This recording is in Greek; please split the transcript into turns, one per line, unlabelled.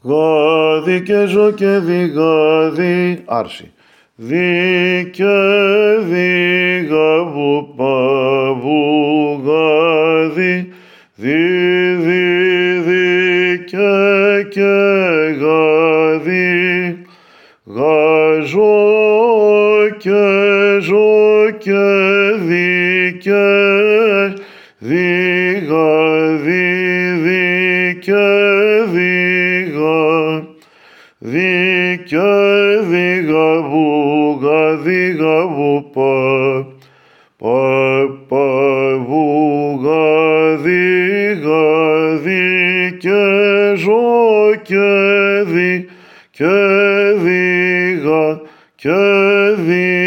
Γάδι και ζω και διγάδι, άρση. Δι και δίγα βου παβου γάδι, δι και γάδι, γάζω και δι και διγάδι, δι και δίγα, δι και δίγα βουγα, δίγα βου πα βουγα, δίγα, δι και ζω και δι και δίγα και δι